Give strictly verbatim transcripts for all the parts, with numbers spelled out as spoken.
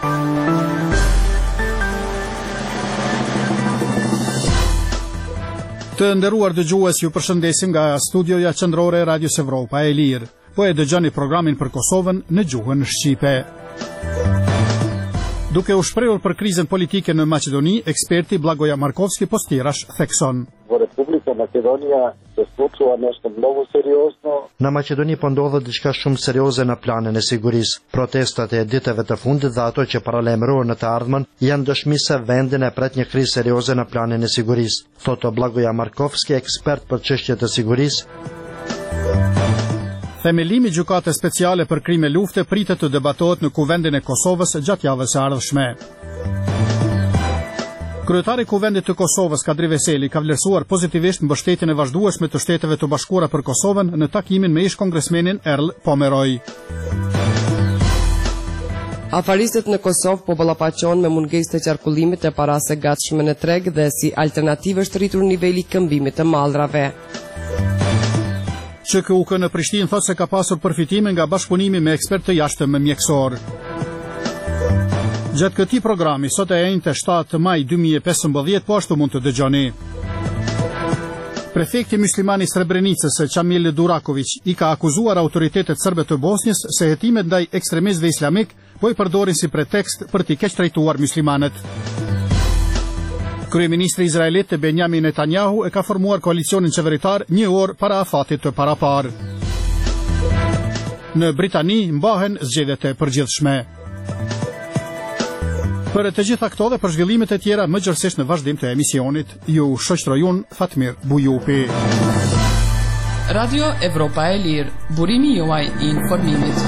Të nderuar dëgjues, ju përshëndesim nga studioja qendrore e Radios Evropa e Lirë. Po e dëgjoni programin për Kosovën në gjuhën shqipe. Duke u shprehur për krizën politike në Maqedoni, eksperti Blagoja Markovski Postirash thekson: Republika Makedonia se случува nešto mnogo seriozno. Në Maqedoni po ndodhet diçka shumë serioze në planin e sigurisë. Protestat e ditëve të fundit dhe ato që paralajmërohen në të ardhmen janë dëshmi se vendin e pret një krizë serioze në planin e sigurisë, thotë Blagoja Markovski, ekspert për çështje të sigurisë. Themelimi i gjykatës speciale për krime lufte pritet të debatohet në Kuvendin e Kosovës gjatë javës së ardhshme. Kryetari i Kuvendit të Kosovës, Kadri Veseli, ka vlerësuar pozitivisht mbështetjen e vazhdueshme të Shteteve të Bashkuara për Kosovën në takimin me ish kongresmenin Erl Pomeroj. Afaristët në Kosovë po ballafaqohen me mungesë të qarkullimit të parave gatshme në treg dhe si alternativë është rritur niveli i këmbimit të mallrave. Q K U K në Prishtinë thotë se ka pasur përfitime nga bashkëpunimi me ekspertë të jashtëm mjekësor. Gjatë këtij programi, sot e njëjtë shtatë maj dy mijë e pesëmbëdhjetë, po ashtu mund të dëgjoni. Prefekti musliman i Srebrenicës, Qamil Duraković, i ka akuzuar autoritetet serbe të Bosnjës se hetimet ndaj ekstremistëve islamik po i përdorin si pretekst për t'i keq trajtuar muslimanët. Kryeministri izraelit Benjamin Netanyahu e ka formuar koalicionin qeveritar një orë para afatit të paraparë. Në Britani mbahen zgjedhjet e përgjithshme. Për të gjitha këto dhe për zhvillimet e tjera më gjërësisht në vazhdim të emisionit, ju shoqëroj unë Fatmir Bujupi. Radio Evropa e Lirë, burimi juaj i informimit.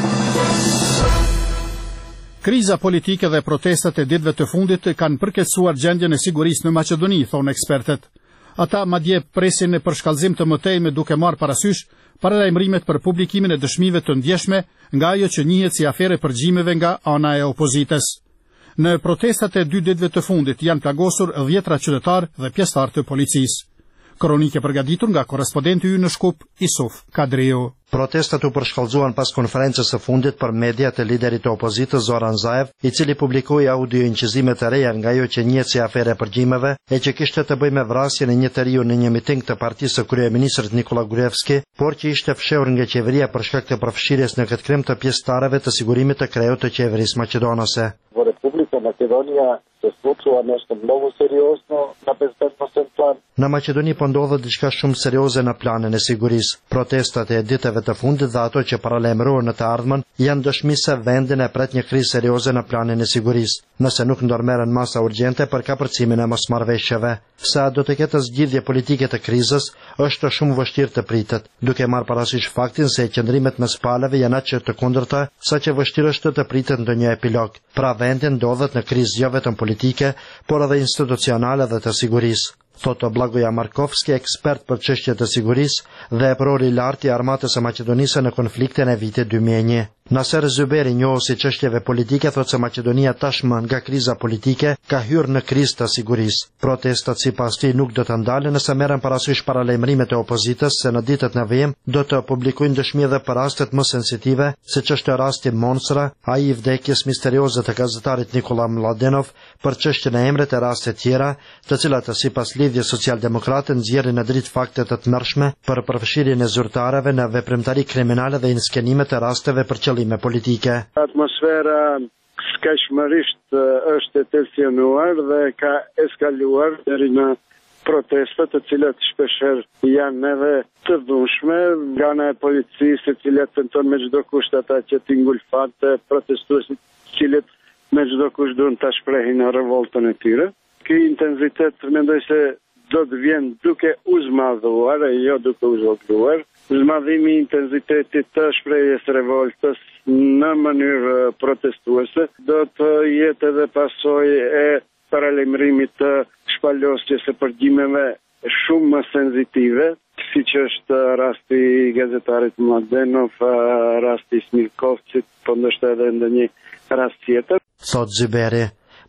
Kriza politike dhe protestat e ditëve të fundit kanë përkeqësuar gjendjen e sigurisë në Maqedoni, thonë ekspertët. Ata madje presin për shkallëzim të mëtejme duke marrë parasysh paralajmërimet për publikimin e dëshmive të ndjeshme nga ajo që njihet si afere përgjimeve nga ana e opozitës. Në protestat e dy ditëve të fundit janë plagosur dhjetra qytetar dhe pjesëtar të policisë. Kronike përgatitur nga korrespondenti ynë në Shkup, Isuf Kadriu. Protestat u përshkallëzuan pas konferencës së fundit për media të liderit të opozitës Zoran Zaev, i cili publikoi audio inqizime të reja nga ajo që njihet si afere përgjimeve e që kishte të bëjë me vrasjen e një njeriu në një miting të partisë së kryeministrit Nikola Gruevski, por që ishte fshehur nga qeveria për shkak të përfshirjes në këtë krim të pjesëtarëve të sigurimit të krejut të qeverisë maqedonase. Republika Makedonia se случува nešto mnogo seriozno na bezbednosен plan. Në Maqedoni po ndodhet diçka shumë serioze në planin e sigurisë. Protestat e ditëve të fundit dhe ato që paralajmërohen në të ardhmen janë dëshmi se vendin e pret një krizë serioze në planin e sigurisë, nëse nuk ndërmerren masa urgjente për kapërcimin e mosmarrëveshjeve. Sa do të ketë zgjidhje politike të krizës, është shumë vështirë të pritet, duke marrë parasysh faktin se qëndrimet mes palëve janë aq të kundërta, saqë vështirë është të pritet ndonjë epilog. Pra vendi ndodhet në krizë jo vetëm politike, por edhe institucionale dhe të sigurisë, thotë Blagoja Markovski, ekspert për çështje të sigurisë dhe eprori i lartë i armatës së Maqedonisë në konfliktin e vitit dy mijë e një. Naser Zyberi, njohësi çështjeve politike, thotë se Maqedonia tashmë nga kriza politike ka hyrë në krizë të sigurisë. Protestat sipas tij nuk do të ndalen nëse merren parasysh paralajmërimet e opozitës se në ditët në vijim do të publikojnë dëshmi edhe për rastet më sensitive, siç është rasti Monsra, ai i vdekjes misterioze të gazetarit Nikola Mladenov, për çështjen e emrit e raste tjera, të cilat sipas lidhjes socialdemokrate nxjerrin në dritë fakte të tmerrshme për përfshirjen e zyrtarëve në veprimtari kriminale dhe inskenimet e rasteve për qëllime politike. Atmosfera skajshmërisht është e tensionuar dhe ka eskaluar deri në protestat të cilat shpeshherë janë edhe të dhunshme nga ana e policisë, e cila tenton me çdo kusht ata që t'i ngulfate protestuesit, të cilët me çdo kusht duan ta shprehin revoltën e tyre. Ky intensitet mendoj se do të vjen duke u zmadhuar e jo duke u zhvogluar. Zmadhimi i intensitetit të shprehjes revoltës në mënyrë protestuese do të jetë edhe pasojë e paralajmërimit të shpalosjes së përgjimeve shumë më senzitive, siç është rasti i gazetarit Mladenov, rasti i Smirkovcit, po ndoshta edhe ndonjë rast tjetër. Sot Zyberi.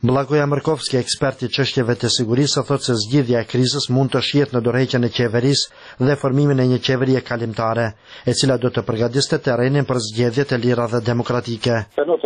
Blagoja Markovski, eksperti çështjeve të sigurisë, thotë se zgjidhja e krizës mund të shihet në dorëheqjen e qeverisë dhe formimin e një qeverie kalimtare, e cila do të përgatiste terrenin për zgjedhje të lira dhe demokratike.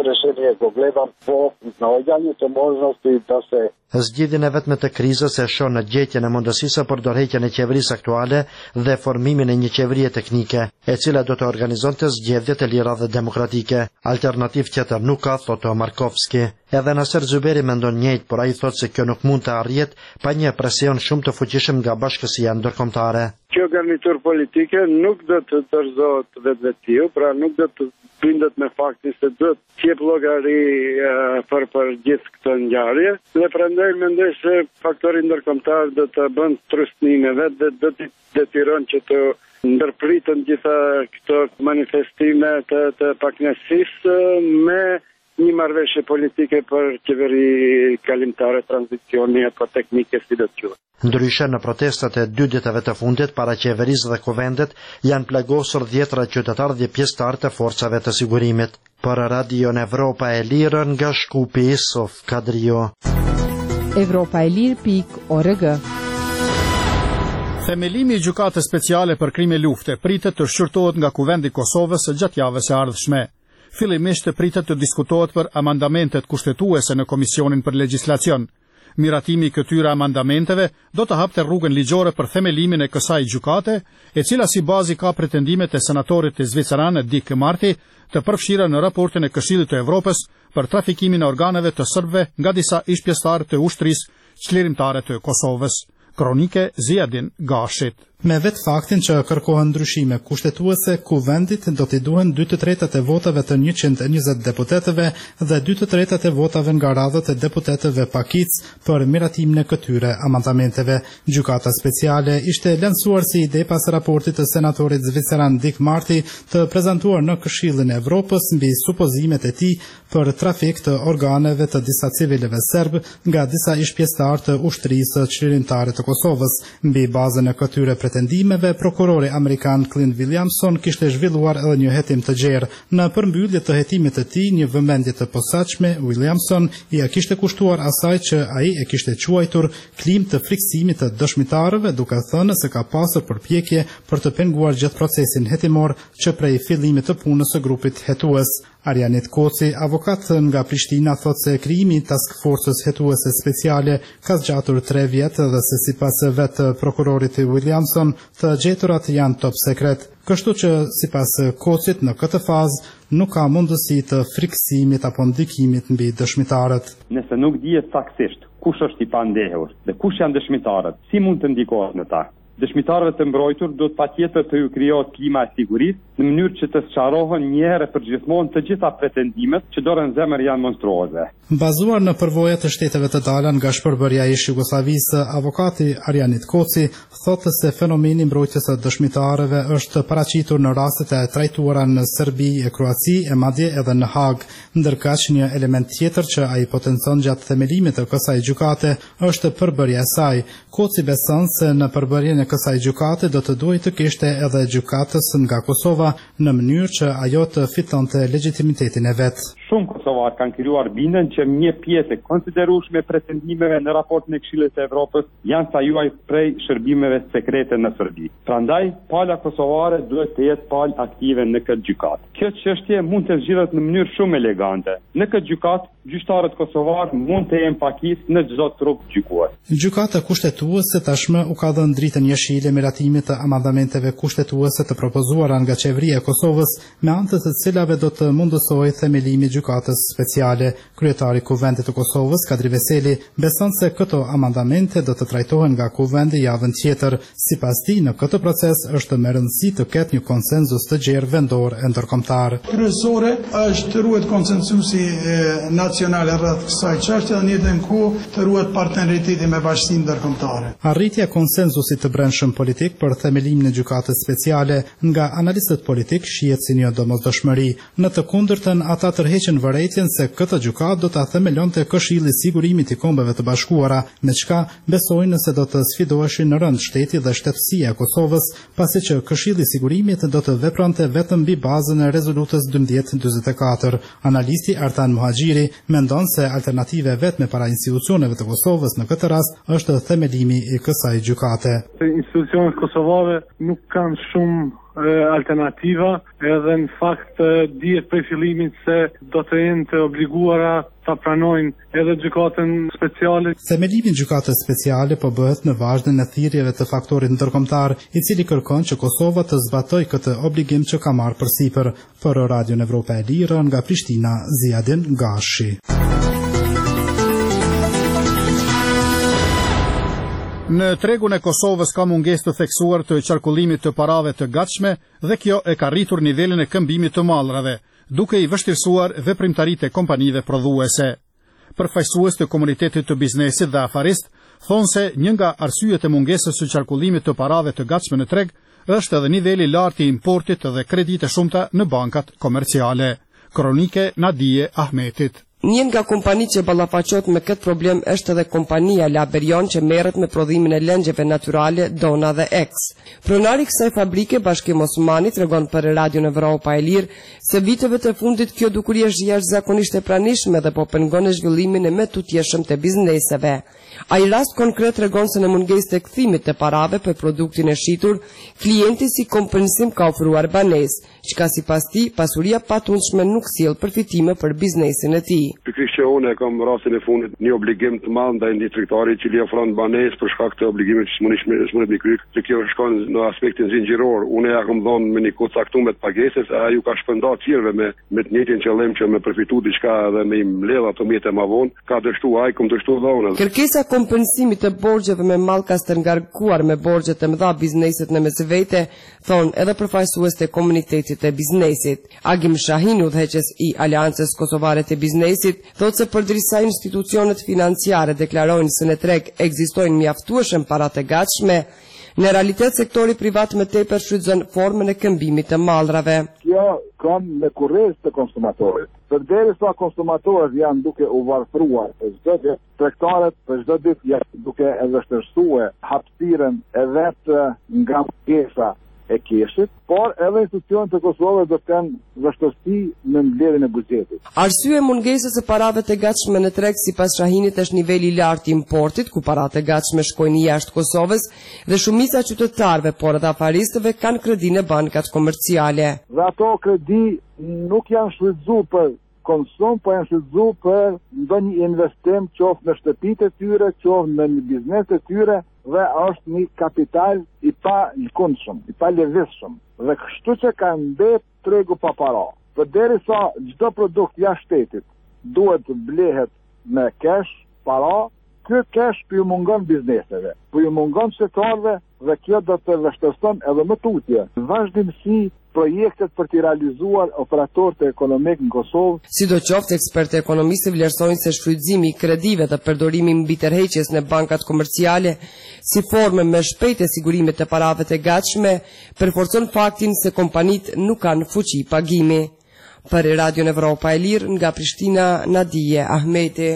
Zgjidhjen e vetme të krizës e shon në gjetjen e mundësisë për dorëheqjen e qeverisë aktuale dhe formimin e një qeverie teknike, e cila do të organizonte zgjedhje të lira dhe demokratike. Alternativë tjetër nuk ka, thotë Markovski. Edhe Naser Zuberi mendon njëjtë, por ai thotë se kjo nuk mund të arrihet pa një presion shumë të fuqishëm nga bashkësia ndërkombëtare. Kjo garnitur politike nuk do të dorëzohet vetvetiu, pra nuk do të bindet me faktin se do të jep llogari uh, për për gjithë këtë ngjarje. Dhe prandaj mendoj se faktori ndërkombëtar do të bën trustënime vetë dhe do të detyron që të ndërpritën gjitha këto manifestime të, të pakënaqësisë me një marrëveshje politike për qeveri kalimtare, tranzicioni apo teknike, si do të quhet. Ndryshe, në protestat e dy ditëve të fundit para qeverisë dhe kuvendet janë plagosur dhjetra qytetarë dhe pjesëtarë të forcave të sigurimit. Për Radion Evropa e Lirë nga Shkupi, Sof Kadrio. Evropa e Lirë pikë org. Themelimi i gjykatës speciale për krime lufte pritet të shqyrtohet nga Kuvendi i Kosovës gjatë javës së ardhshme. Fillimisht pritet të diskutohet për amandamentet kushtetuese në Komisionin për Legjislacion. Miratimi i këtyre amandamenteve do të hapte rrugën ligjore për themelimin e kësaj gjykate, e cila si bazi ka pretendimet e senatorit të Zviceran Dick Marty të përfshira në raportin e Këshillit të Evropës për trafikimin e organeve të serbëve nga disa ish-pjesëtarë të ushtrisë çlirimtare të Kosovës. Kronike Ziadin Gashit. Me vetë faktin që kërkohen ndryshime kushtetuese, kuvendit do t'i duhen dy të tretat e votave të njëqind e njëzet deputetëve dhe dy të tretat e votave nga radhët e deputetëve pakic për miratimin e këtyre amandamenteve. Gjykata speciale ishte lansuar si ide pas raportit të senatorit zviceran Dick Marty të prezantuar në Këshillin e Evropës mbi supozimet e tij për trafik të organeve të disa civileve serb nga disa ish-pjesëtarë të ushtrisë çlirimtare të Kosovës. Mbi bazën e këtyre pretendimeve, prokurori amerikan Clint Williamson kishte zhvilluar edhe një hetim të gjerë. Në përmbyllje të hetimit të tij, një vëmendje të posaçme, Williamson i ja kishte kushtuar asaj që ai e kishte quajtur klim të friksimit të dëshmitarëve, duke thënë se ka pasur përpjekje për të penguar gjithë procesin hetimor që prej fillimit të punës së grupit hetues. Arjanit Koci, avokat nga Prishtina, thotë se krijimi i task forcës hetuese speciale ka zgjatur tre vjet dhe se sipas vetë prokurorit Williamson, të gjeturat janë top sekret. Kështu që sipas Kocit në këtë fazë nuk ka mundësi të friksimit apo ndikimit mbi dëshmitarët. Nëse nuk dihet saktësisht kush është i pandehur dhe kush janë dëshmitarët, si mund të ndikohet në ta? Dëshmitarëve të mbrojtur do të patjetër të ju krijohet klima e sigurisë në mënyrë që të sqarohen një herë për gjithmonë të gjitha pretendimet që dorën zemër janë monstruoze. Bazuar në përvoja të shteteve të dalë nga shpërbërja e Jugosllavisë, avokati Arjanit Koci thotë se fenomeni mbrojtjes së dëshmitarëve është paraqitur në rastet e trajtuara në Serbi e Kroaci e madje edhe në Hag, ndërkaq një element tjetër që ai potencon gjatë themelimit të kësaj gjykate është përbërja e saj. Koci beson se në përbërjen e kësaj gjykate do të duhej të kishte edhe gjykatës nga Kosova në mënyrë që ajo të fitonte legitimitetin e vet. Shumë kosovarë kanë krijuar bindjen që një pjesë e konsiderueshme e pretendimeve në raportin e Këshillit të Evropës janë sajuar prej shërbimeve sekrete në Serbi. Prandaj, pala kosovare duhet të jetë palë aktive në këtë gjykatë. Kjo çështje mund të zgjidhet në mënyrë shumë elegante. Në këtë gjykatë, gjyqtarët kosovarë mund të jenë pakisë në çdo trup gjykuar. Gjykata kushtetuese tashmë u ka dhënë dritën jeshile miratimit të amandamenteve kushtetuese të propozuara nga qeveria e Kosovës, me anë të të cilave do të mundësojë themelimi i gjykatës speciale. Kryetari i Kuvendit të Kosovës, Kadri Veseli, beson se këto amandamente do të trajtohen nga Kuvendi javën tjetër. Sipas tij, në këtë proces është me rëndësi të ketë një konsenzus të gjerë vendor e ndërkombëtar. Kryesore është të ruhet konsensusi nacional rreth kësaj çështje dhe në njëjtën kohë të ruhet partneriteti me bashkinë ndërkombëtare. Arritja e konsenzusit të brendshëm politik për themelimin e gjykatës speciale nga analistët politik shihet si një domosdoshmëri. Në të kundërtën, ata tërheqin përpiqen vërejtjen se këtë gjykatë do ta themelonte Këshilli i Sigurimit i Kombeve të Bashkuara, me çka besojnë se do të sfidoheshin në rënd shteti dhe shtetësia e Kosovës, pasi që Këshilli i Sigurimit do të vepronte vetëm mbi bazën e rezolutës dymbëdhjetë njëzet e katër. Analisti Artan Muhaxhiri mendon se alternative vetme para institucioneve të Kosovës në këtë rast është themelimi i kësaj gjykate. Institucionet kosovare nuk kanë shumë alternativa, edhe në fakt dihet prej fillimit se do të jenë të obliguara ta pranojnë edhe gjykatën speciale. Themelimi i gjykatës speciale po bëhet në vazhdin e thirrjeve të faktorit ndërkombëtar, i cili kërkon që Kosova të zbatojë këtë obligim që ka marrë përsipër. Për Radion Evropa e Lirë, nga Prishtina, Ziadin Gashi. Në tregun e Kosovës ka mungesë të theksuar të qarkullimit të parave të gatshme dhe kjo e ka rritur nivelin e këmbimit të mallrave, duke i vështirësuar veprimtaritë e kompanive prodhuese. Përfaqësues të komunitetit të biznesit dhe afarist thonë se një nga arsyet e mungesës së qarkullimit të parave të gatshme në treg është edhe niveli i lartë i importit dhe kredite shumta në bankat komerciale. Kronike Nadije Ahmetit. Një nga kompanitë që ballafaqohet me këtë problem është edhe kompania Laberion që merret me prodhimin e lëngjeve natyrale Dona dhe X. Pronari i kësaj fabrike, Bashkim Osmani, tregon për Radion Evropa e Lirë se viteve të fundit kjo dukuri është jashtëzakonisht e pranishme dhe po pengon zhvillimin e më tutjeshëm të bizneseve. Ai rast konkret tregon se në mungesë të kthimit të parave për produktin e shitur, klienti si kompensim ka ofruar banesë, çka sipas tij pasuria patundshme nuk sjell përfitime për biznesin e tij. Pikërisht që unë kam rastin e fundit një obligim të madh ndaj një tregtari i cili ofron banesë për shkak të obligimit që smunit smunit me kryq, që kjo shkon në aspektin zinxhiror. Unë ja kam dhënë me një kohë caktuar të pagesës, ai ju ka shpërndar tjerëve me me të njëjtin qëllim që me përfitu diçka edhe me i mbledh ato mjete më vonë, ka dështu ai kum dështu dhona. Kërkesa kompensimit të borxheve me mall ka stërngarkuar me borxhe të mëdha bizneset në mesvete, thon edhe përfaqësues të komunitetit të biznesit. Agim Shahin, udhëheqës i Aleancës Kosovare të Biznesit, thotë se përderisa institucionet financiare deklarojnë se në treg ekzistojnë mjaftueshëm para të gatshme, në realitet sektori privat më tepër shfrytëzon formën e këmbimit të mallrave. Kjo ka me kurrezë të konsumatorit. Përderisa konsumatorët janë duke u varfruar për çdo gjë, tregtarët për çdo ditë janë duke e vështirësuar hapësirën e vet nga pjesa e keshit, por edhe institucionet e Kosovës do të kenë vështirësi në mbledhjen e buxhetit. Arsye mungesës së parave të gatshme në treg sipas Shahinit është niveli i lartë i importit, ku paratë e gatshme shkojnë jashtë Kosovës dhe shumica qytetarëve, por edhe afaristëve kanë kredi në bankat komerciale. Dhe ato kredi nuk janë shfrytzuar për konsum, po janë shfrytzuar për ndonjë investim, qoftë në shtëpitë e tyre, qoftë në një biznes të tyre, dhe është një kapital i pa lëkundshëm, i pa lëvizshëm. Dhe kështu që ka mbet tregu pa para. Përderisa çdo produkt jashtë shtetit duhet të blehet me cash, para, ky cash po ju mungon bizneseve, po ju mungon shtetërorëve dhe kjo do të vështirëson edhe më tutje vazhdimsi projektet për të realizuar operatorët ekonomik në Kosovë. Sidoqoftë, ekspertë ekonomistë vlerësojnë se shfrytëzimi i kredive dhe përdorimi mbi tërheqjes në bankat komerciale si formë më shpejtë e sigurimit të parave të gatshme përforcon faktin se kompanitë nuk kanë fuqi pagimi. Për Radion Evropa e Lirë, nga Prishtina, Nadije Ahmeti.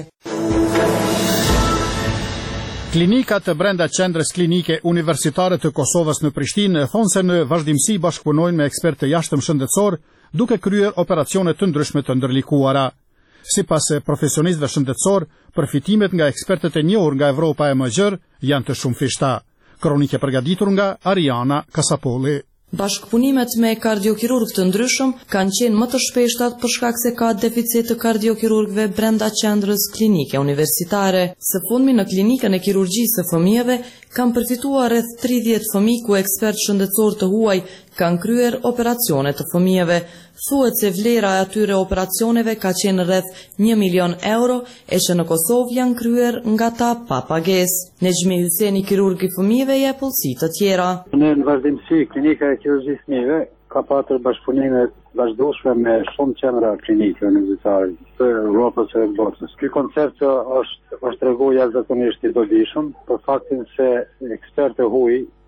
Klinikat të brenda qendrës klinike universitare të Kosovës në Prishtinë thonë se në vazhdimsi bashkëpunojnë me ekspertë të jashtëm shëndetësor duke kryer operacione të ndryshme të ndërlikuara. Sipas profesionistëve shëndetësor, përfitimet nga ekspertët e njohur nga Evropa e Mëgjer janë të shumëfishta. Kronike përgatitur nga Ariana Kasapolli. Bashkëpunimet me kardiokirurg të ndryshëm kanë qenë më të shpeshtat për shkak se ka deficit të kardiokirurgëve brenda qendrës klinike universitare. Së fundmi në klinikën e kirurgjisë së fëmijëve kanë përfituar rreth tridhjetë fëmijë ku ekspert shëndetësor të huaj kanë kryer operacione të fëmijëve. Thuhet se vlera e atyre operacioneve ka qenë rreth një milion euro e që në Kosovë janë kryer nga ta pa pagesë. Nexhmi Hyseni, kirurg i fëmijëve, jep pollësi të tjera. Në vazhdimsi klinika e kirurgjisë fëmijëve ka patur bashkëpunime vazhdueshme me shumë qendra klinike universitare të Evropës e botës. Ky koncept është është treguar jashtëzakonisht i dobishëm për faktin se ekspertë huaj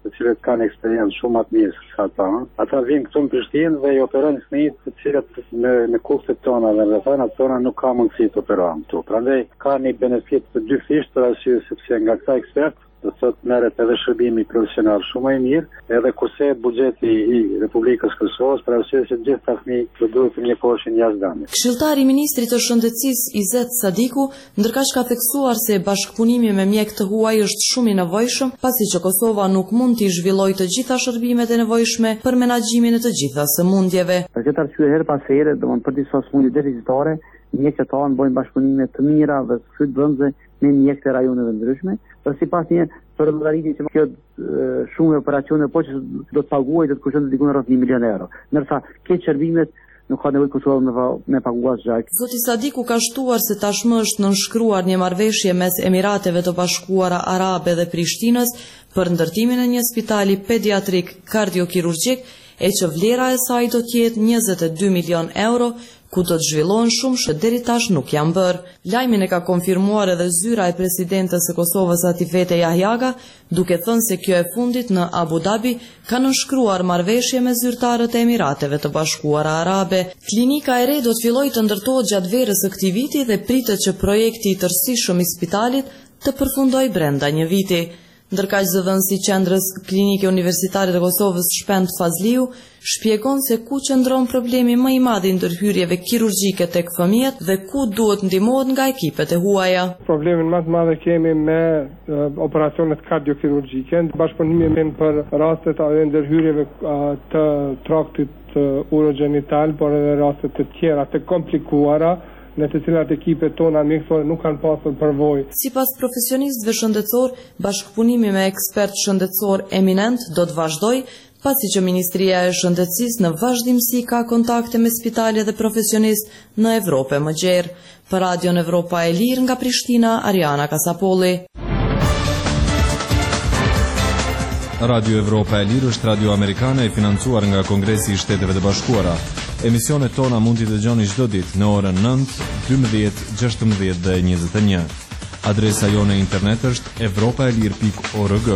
të cilët kanë eksperiencë shumë më të mirë se ata. Ata vinë këtu në Prishtinë dhe i operojnë fëmijët të cilët në në kushtet tona dhe rrethanat tona nuk ka mundësi të operojnë këtu. Prandaj ka një benefit të dy fish për arsye sepse nga këta ekspert do të thotë merret edhe shërbimi profesional shumë më i mirë, edhe kurse buxheti i Republikës Kosovës për arsye se gjithë ata fëmijë do duhet të mjekoheshin jashtë vendit. Këshilltari i Ministrit të Shëndetësisë Izet Sadiku ndërkaq ka theksuar se bashkëpunimi me mjek të huaj është shumë i nevojshëm, pasi që Kosova nuk mund të zhvillojë të gjitha shërbimet e nevojshme për menaxhimin e të gjitha sëmundjeve. Për këtë arsye her pas here, domthonë për disa sëmundje deficitare, mjekët tanë bëjnë bashkëpunime të mira dhe të brendshme me mjekët e rajoneve ndryshme, dhe sipas një për llogaritje që kjo shumë operacione po që do të paguajë do të kushton diku rreth një milion euro. Ndërsa këto shërbimet nuk ka nevojë Kosova me me paguar xhak. Zoti Sadiku ka shtuar se tashmë është nënshkruar një marrëveshje mes Emirateve të Bashkuara Arabe dhe Prishtinës për ndërtimin e një spitali pediatrik kardiokirurgjik, e që vlera e saj do të jetë njëzet e dy milion euro, ku do të zhvillohen shumë që deri tash nuk janë bërë. Lajmin e ka konfirmuar edhe zyra e presidentes së Kosovës Atifete Jahjaga, duke thënë se kjo e fundit në Abu Dhabi ka nënshkruar marrëveshje me zyrtarët e Emirateve të Bashkuara Arabe. Klinika e re do të fillojë të ndërtohet gjatë verës së këtij viti dhe pritet që projekti i tërësishëm i spitalit të përfundojë brenda një viti. Ndërkaq zëdhënësi i Qendrës Klinike Universitare të Kosovës Shpend Fazliu shpjegon se ku qëndron problemi më i madh i ndërhyrjeve kirurgjike tek fëmijët dhe ku duhet ndihmohet nga ekipet e huaja. Problemin më të madh kemi me uh, operacionet kardiokirurgjike, bashkëpunimi me për rastet e ndërhyrjeve uh, të traktit uh, urogenital, por edhe rastet të tjera të komplikuara, në të cilat ekipet tona mjekësore nuk kanë pasur përvojë. Sipas profesionistëve shëndetësor, bashkëpunimi me ekspert shëndetësor eminent do të vazhdojë, pasi që Ministria e Shëndetësisë në vazhdimsi ka kontakte me spitale dhe profesionistë në Evropë më gjerë. Për Radion Evropa e Lirë nga Prishtina, Ariana Kasapolli. Radio Evropa e Lirë është radio amerikane e financuar nga Kongresi i Shteteve të Bashkuara. Emisionet tona mund t'i dëgjoni çdo ditë në orën nëntë, dymbëdhjetë, gjashtëmbëdhjetë dhe njëzet e një. Adresa jone internet është evropaelir pikë org.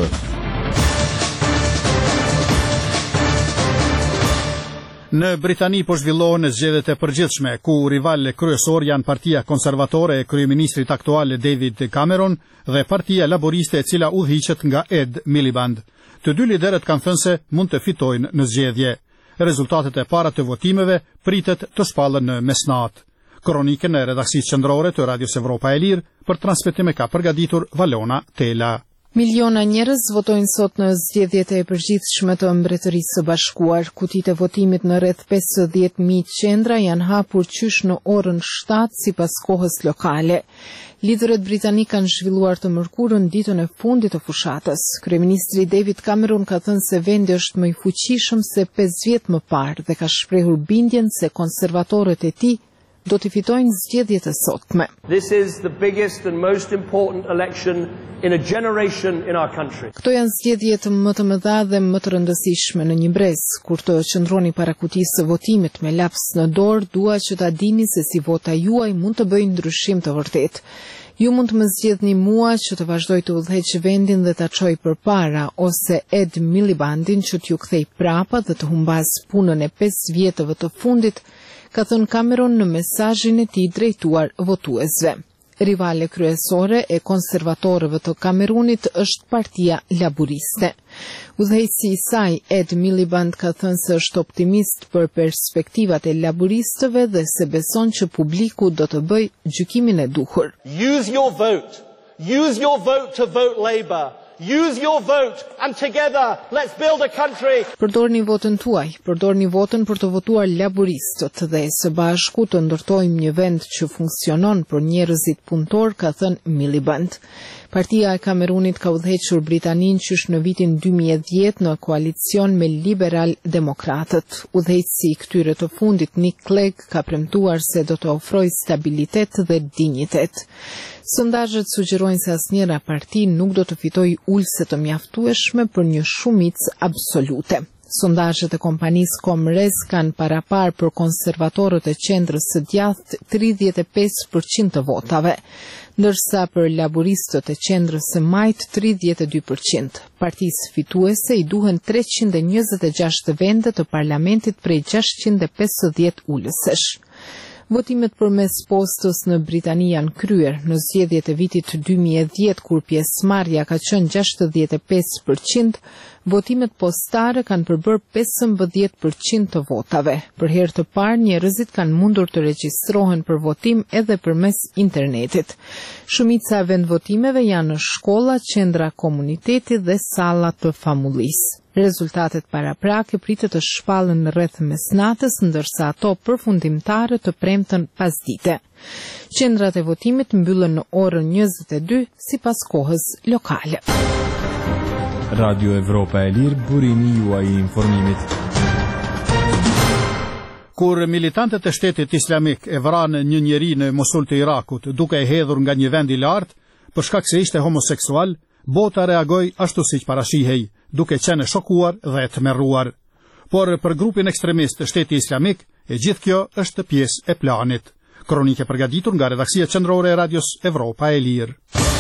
Në Britani po zhvillohen zgjedhjet e përgjithshme, ku rivalë kryesor janë Partia Konservatore e kryeministrit aktual David Cameron dhe Partia Laboriste e cila udhëhiqet nga Ed Miliband. Të dy liderët kanë thënë se mund të fitojnë në zgjedhje. Rezultatet e para të votimeve pritet të shpallën në mesnatë. Kronikën e redaksisë qendrore të Radios Evropa e Lirë për transmetim e ka përgatitur Valona Tela. Miliona njerëz votojnë sot në zgjedhjet e përgjithshme të Mbretërisë së Bashkuar. Kutitë e votimit në rreth pesëdhjetë mijë qendra janë hapur qysh në orën shtatë sipas kohës lokale. Liderët britanik kanë zhvilluar të mërkurën ditën e fundit të fushatës. Kryeministri David Cameron ka thënë se vendi është më i fuqishëm se pesë vjet më parë dhe ka shprehur bindjen se konservatorët e tij do të fitojnë zgjedhjet e sotme. This is the biggest and most important election in a generation in our country. Këto janë zgjedhjet më të mëdha dhe më të rëndësishme në një brez. Kur të qëndroni para kutisë së votimit me laps në dorë, dua që ta dini se si vota juaj mund të bëjë ndryshim të vërtetë. Ju mund të më zgjedhni mua që të vazhdoj të udhëheq vendin dhe ta çoj përpara, ose Ed Milibandin që t'ju kthej prapa dhe të humbas punën e pesë vjetëve të fundit, ka thënë Cameron në mesazhin e tij drejtuar votuesve. Rivale kryesore e konservatorëve të Kamerunit është Partia Laboriste. Udhëheqësi i saj, Ed Miliband, ka thënë se është optimist për perspektivat e laboristëve dhe se beson që publiku do të bëjë gjykimin e duhur. Use your vote. Use your vote to vote Labour. Use your vote and together let's build a country. Përdorni votën tuaj, përdorni votën për të votuar laboristët dhe së bashku të ndërtojmë një vend që funksionon për njerëzit punëtor, ka thënë Miliband. Partia e Kamerunit ka udhëhequr Britanin qysh në vitin dy mijë e dhjetë në koalicion me liberal-demokratët. Udhëheqësi i këtyre të fundit, Nick Clegg, ka premtuar se do të ofrojë stabilitet dhe dinjitet. Sondazhet sugjerojnë se asnjëra parti nuk do të fitojë ulse të mjaftueshme për një shumicë absolute. Sondazhet e kompanisë Komres kanë parapar për konservatorët e qendrës së djathtë tridhjetë e pesë përqind të votave, ndërsa për laboristët e qendrës së majtë tridhjetë e dy përqind. Partisë fituese i duhen treqind e njëzet e gjashtë vende të parlamentit prej gjashtëqind e pesëdhjetë ulësesh. Votimet përmes postës në Britani janë kryer në zgjedhjet e vitit dy mijë e dhjetë kur pjesëmarrja ka qenë gjashtëdhjetë e pesë përqind, votimet postare kanë përbërë pesëmbëdhjetë përqind të votave. Për herë të parë njerëzit kanë mundur të regjistrohen për votim edhe përmes internetit. Shumica e vendvotimeve janë në shkolla, qendra komuniteti dhe salla të famullisë. Rezultatet paraprake pritet të shpallen rreth mesnatës, ndërsa ato përfundimtare të premten pasdite. Qendrat e votimit mbyllen në orën njëzet e dy sipas kohës lokale. Radio Evropa e Lirë, burimi juaj i informimit. Kur militantët e shtetit islamik e vranë një njeri në Mosul të Irakut duke e hedhur nga një vend i lartë për shkak se ishte homoseksual, bota reagoi ashtu siç parashihej, duke qenë shokuar dhe të tmerruar. Por për grupin ekstremist shteti islamik, e gjithë kjo është pjesë e planit. Kronike përgatitur nga redaksia qendrore e Radios Evropa e Lirë.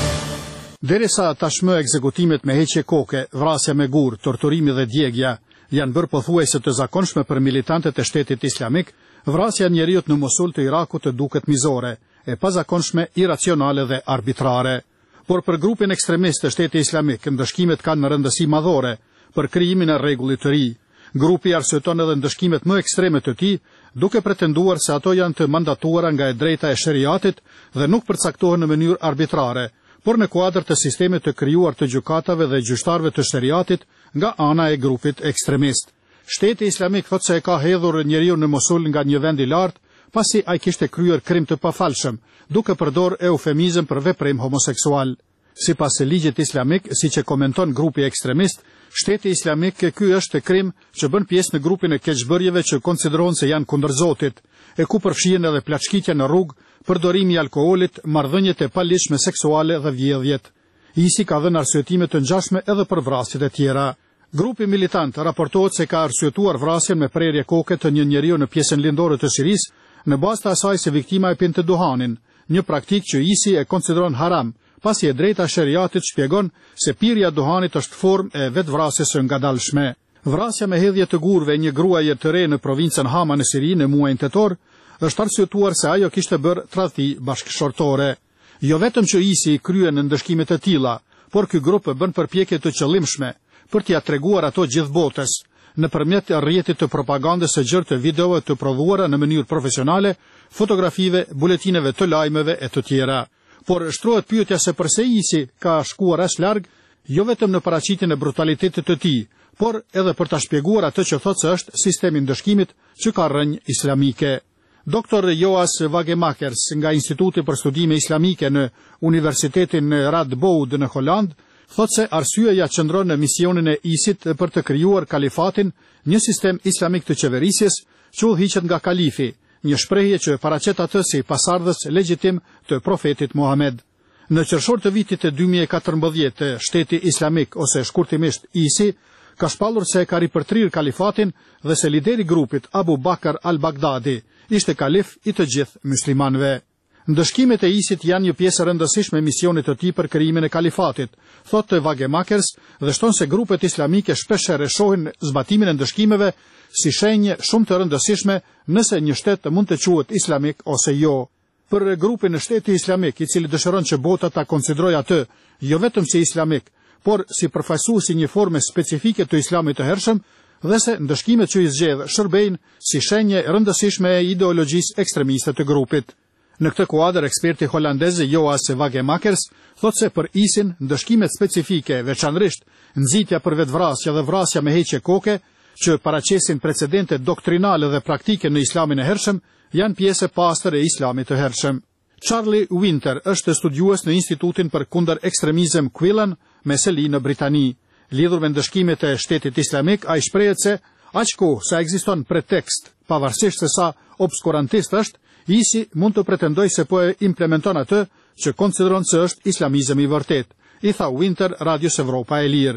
Derisa tashmë ekzekutimet me heqje koke, vrasja me gur, torturimi dhe djegja janë bërë pothuajse të zakonshme për militantët e shtetit islamik, vrasja e njeriut në Mosul të Irakut të duket mizore, e pazakonshme, iracionale dhe arbitrare. Por për grupin ekstremist të shtetit islamik, ndëshkimet kanë në rëndësi madhore për krijimin e rregullit të ri. Grupi arsyeton edhe ndëshkimet më ekstreme të tij, duke pretenduar se ato janë të mandatuara nga e drejta e sheriatit dhe nuk përcaktohen në mënyrë arbitrare, por në kuadër të sistemit të krijuar të gjykatave dhe gjyqtarëve të sheriatit nga ana e grupit ekstremist. Shteti islamik thotë se e ka hedhur njeriu në Mosul nga një vend i lartë, pasi ai kishte kryer krim të pafalshëm, duke përdor eufemizëm për veprim homoseksual. Sipas ligjit islamik, siç e komenton grupi ekstremist, shteti islamik ky është krim që bën pjesë në grupin e keqbërjeve që konsiderohen se janë kundër Zotit, e ku përfshihen edhe plaçkitja në rrugë, përdorimi i alkoolit, marrëdhëniet e paligjshme seksuale dhe vjedhjet. I si ka dhënë arsyetime të ngjashme edhe për vrasjet e tjera. Grupi militant raportohet se ka arsyetuar vrasjen me prerje koke të një njeriu në pjesën lindore të Sirisë, në bazë të asaj se viktima e pinte duhanin, një praktikë që ISI e konsideron haram, pasi e drejta e sheriatit shpjegon se pirja e duhanit është formë e vetvrasjes së ngadalshme. Vrasja me hedhje të gurve e një gruaje të re në provincën Hama në Siri në muajin tetor është arsyetuar se ajo kishte bërë tradhti bashkëshortore. Jo vetëm që ISI kryen ndëshkime të tilla, por ky grup bën përpjekje të qëllimshme për t'ia treguar ato gjithë botës, nëpërmjet rrjetit të propagandës së gjerë të videove të prodhuara në mënyrë profesionale, fotografive, buletineve të lajmeve e të tjera. Por shtrohet pyetja se pse ISI ka shkuar aq larg, jo vetëm në paraqitjen e brutalitetit të tij, por edhe për ta shpjeguar atë që thotë se është sistemi ndëshkimit që ka rrënjë islamike. Doktor Joas Vagemakers nga Instituti për Studime Islamike në Universitetin Radboud në Holland thotë se arsyeja qëndron në misionin e ISIT për të krijuar kalifatin, një sistem islamik të qeverisjes që udhëhiqet nga kalifi, një shprehje që paraqet atë si pasardhës legjitim të profetit Muhammed. Në qershor të vitit të dy mijë e katërmbëdhjetë, shteti islamik ose shkurtimisht ISI ka shpallur se ka ripërtrir kalifatin dhe se lideri i grupit Abu Bakr al-Baghdadi ishte kalif i të gjithë muslimanëve. Ndëshkimet e ISIT janë një pjesë rëndësishme e misionit të tij për krijimin e kalifatit, thotë Vagemakers, dhe shton se grupet islamike shpeshherë shohin zbatimin e ndëshkimeve si shenjë shumë të rëndësishme nëse një shtet mund të quhet islamik ose jo. Për grupin e shteti islamik, i cili dëshiron që bota ta konsiderojë atë jo vetëm si islamik, por si përfaqësues i një forme specifike të islamit të hershëm, dhe se ndëshkimet që i zgjedh shërbejnë si shenjë rëndësishme e ideologjisë ekstremiste të grupit. Në këtë kuadër, eksperti holandez Joas Vagemakers thotë se për ISIN ndëshkimet specifike, veçanërisht nxitja për vetvrasje dhe vrasja me heqje koke, që paraqesin precedente doktrinale dhe praktike në islamin e hershëm, janë pjesë e pastër e islamit të hershëm. Charlie Winter është studiues në Institutin për kundër ekstremizëm Quillen me seli në Britani. Lidhur me ndëshkimet e shtetit islamik, ai shprehet se aq kohë sa ekziston pretekst, pavarësisht se sa obskurantist është, ISI mund të pretendoj se po e implementon atë që konsideron se është islamizëm i vërtet, i tha Winter Radios Evropa e Lirë.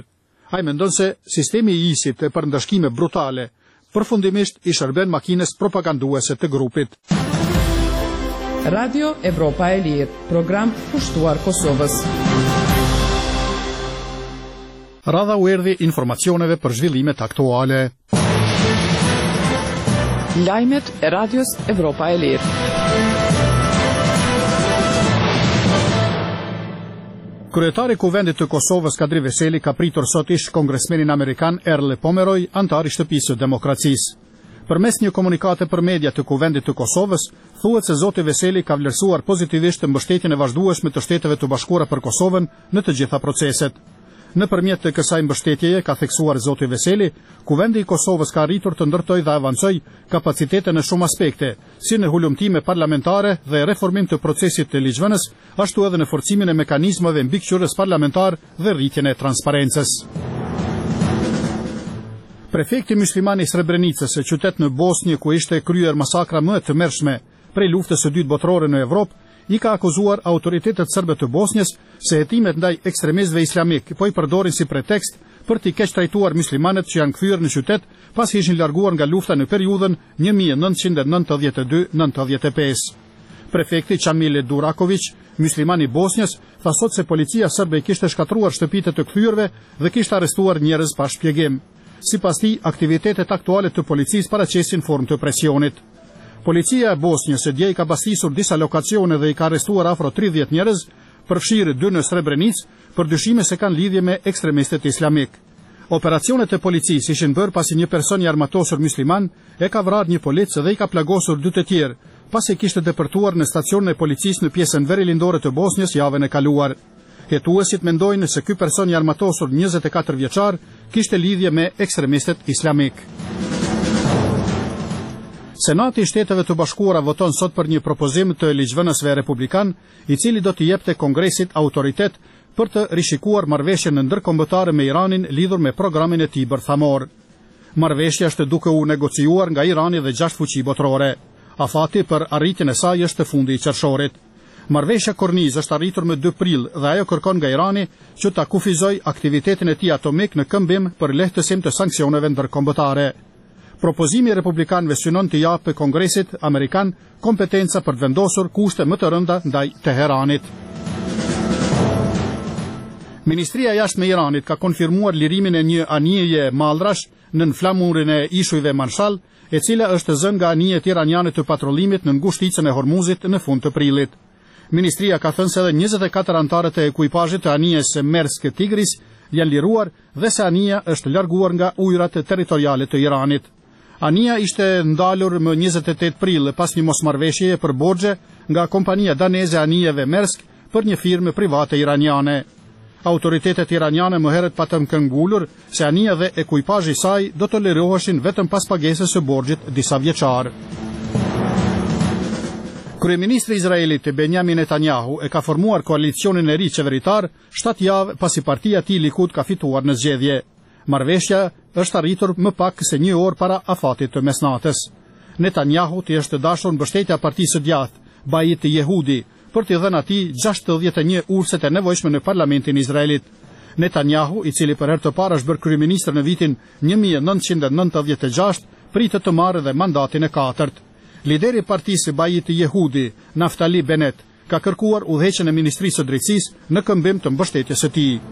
Ai mendon se sistemi i isit e për ndashkime brutale përfundimisht i shërben makines propaganduese të grupit. Radio Evropa e Lirë, program kushtuar Kosovës. Radha u erdhi informacioneve për zhvillimet aktuale. Lajmet e Radios Evropa e Lirë. Kryetari i Kuvendit të Kosovës Kadri Veseli ka pritur sot ish kongresmenin amerikan Erle Pomeroj, antar i Shtëpisë së Demokracisë. Përmes një komunikate për media të Kuvendit të Kosovës, thuhet se zoti Veseli ka vlerësuar pozitivisht mbështetjen e vazhdueshme të Shteteve të Bashkuara për Kosovën në të gjitha proceset. Nëpërmjet të kësaj mbështetjeje, ka theksuar zoti Veseli, Kuvendi i Kosovës ka arritur të ndërtojë dhe avancojë kapacitete në shumë aspekte, si në hulumtime parlamentare dhe reformim të procesit të ligjvënës, ashtu edhe në forcimin e mekanizmave mbikëqyrës parlamentar dhe rritjen e transparencës. Prefekti musliman i Srebrenicës, e qytet në Bosnjë ku ishte kryer masakra më e tmerrshme prej luftës së dytë botërore në Evropë, i ka akuzuar autoritetet serbe të Bosnjës se hetimet ndaj ekstremistëve islamik po i përdorin si pretekst për t'i keq trajtuar muslimanët që janë kthyer në qytet pasi ishin larguar nga lufta në periudhën një mijë e nëntëqind e nëntëdhjetë e dy nëntëdhjetë e pesë. Prefekti Qamile Duraković, musliman i Bosnjës, tha sot se policia serbe i kishte shkatruar shtëpitë të kthyerve dhe kishte arrestuar njerëz pa shpjegim. Sipas tij, aktivitetet aktuale të policisë paraqesin formë të presionit. Policia e Bosnjës së dje ka bastisur disa lokacione dhe i ka arrestuar afro tridhjetë njerëz, përfshirë dy në Srebrenicë, për dyshime se kanë lidhje me ekstremistët islamik. Operacionet e policisë ishin bërë pasi një person i armatosur musliman e ka vrarë një policë dhe i ka plagosur dy të tjerë, pasi kishte depërtuar në stacionin e policisë në pjesën verilindore të Bosnjës javën e kaluar. Hetuesit mendojnë se ky person i armatosur njëzet e katër vjeçar kishte lidhje me ekstremistët islamik. Senati i Shteteve të Bashkuara voton sot për një propozim të ligjvënësve republikan, i cili do t'i jepte Kongresit autoritet për të rishikuar marrëveshjen ndërkombëtare me Iranin lidhur me programin e tij bërthamor. Marrëveshja është duke u negociuar nga Irani dhe gjashtë fuqi botërore. Afati për arritjen e saj është fundi i qershorit. Marrëveshja Korniz është arritur më dy prill dhe ajo kërkon nga Irani që ta kufizojë aktivitetin e tij atomik në këmbim për lehtësim të sanksioneve ndërkombëtare. Propozimi i republikanëve synon të japë Kongresit amerikan kompetenca për të vendosur kushte më të rënda ndaj Teheranit. Ministria e Jashtme e Iranit ka konfirmuar lirimin e një anijeje mallrash nën flamurin e ishujve Marshall, e cila është zënë nga anijet iraniane të patrollimit në ngushticën e Hormuzit në fund të prillit. Ministria ka thënë se edhe njëzet e katër anëtarët e ekuipazhit të anijes Mersk Tigris janë liruar dhe se anija është larguar nga ujërat territoriale të Iranit. Anija ishte ndalur më njëzet e tetë prill pas një mosmarrveshjeje për borxhe nga kompania daneze Anijeve Mersk për një firmë private iraniane. Autoritetet iraniane më herët patëm këngulur se Anija dhe ekuipazhi i saj do të liroheshin vetëm pas pagesës së borxhit disa vjeçar. Kryeministri i Izraelit Benjamin Netanyahu e ka formuar koalicionin e ri qeveritar shtatë javë pasi partia e tij Likud ka fituar në zgjedhje. Marrëveshja është arritur më pak se një orë para afatit të mesnatës. Netanyahu t'i është dashur mbështetja e Partisë së Djathtë, Bait Yehudi, për t'i dhënë atij gjashtëdhjetë e një urset e nevojshme në parlamentin e Izraelit. Netanyahu, i cili për herë të parë është bërë kryeminist në vitin një mijë e nëntëqind e nëntëdhjetë e gjashtë, pritet të marrë dhe mandatin e katërt. Lideri i Partisë Bait Yehudi, Naftali Bennett, ka kërkuar udhëheqjen e Ministrisë së Drejtësisë në këmbim të mbështetjes së tij.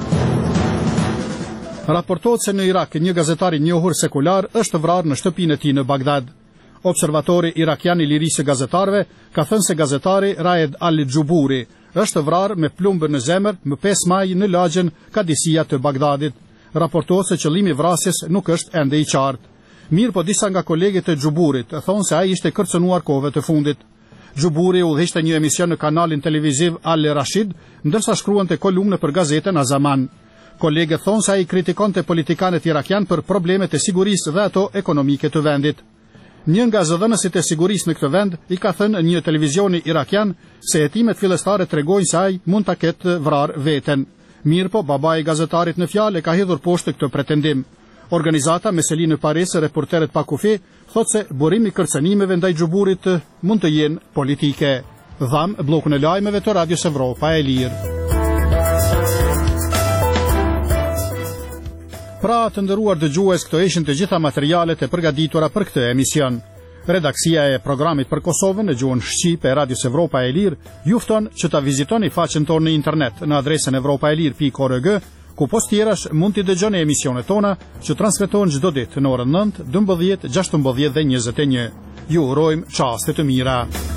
Raportohet se në Irak një gazetar i njohur sekular është vrarë në shtëpinë e tij në Bagdad. Observatori irakian i lirisë së gazetarëve ka thënë se gazetari Raed Al-Gjuburi është vrarë me plumbë në zemër më pesë maj në lagjen Kadisia të Bagdadit. Raportohet se qëllimi i vrasjes nuk është ende i qartë. Mirë po disa nga kolegët e Gjuburit thonë se ai ishte kërcënuar kohëve të fundit. Gjuburi udhëhiqte një emision në kanalin televiziv Al Rashid, ndërsa shkruante kolumnë për gazetën Azaman. Kolegët thonë se ai kritikonte politikanët irakian për problemet e sigurisë dhe ato ekonomike të vendit. Një nga zëdhënësit e sigurisë në këtë vend i ka thënë një televizioni irakian se hetimet fillestare tregojnë se ai mund ta ketë vrarë veten. Mirë po, babai i gazetarit në fjalë e ka hedhur poshtë këtë pretendim. Organizata me seli në Paris, Reporterët pa kufi, thotë se burimi i kërcënimeve ndaj Gjuburit mund të jenë politike. Dham bllokun e lajmeve të Radios Evropa e Lirë. Pra të nderuar dëgjues, këto ishin të gjitha materialet e përgatitura për këtë emision. Redaksia e programit për Kosovën në gjuhën shqip e Radios Evropa e Lirë ju fton që ta vizitoni faqen tonë në internet në adresën evropaelir pikë org, ku post tjerash mund t'i dëgjoni emisionet tona që transmetohen çdo ditë në orën nëntë, dymbëdhjetë, gjashtëmbëdhjetë dhe njëzet e një. Ju urojmë çaste të mira.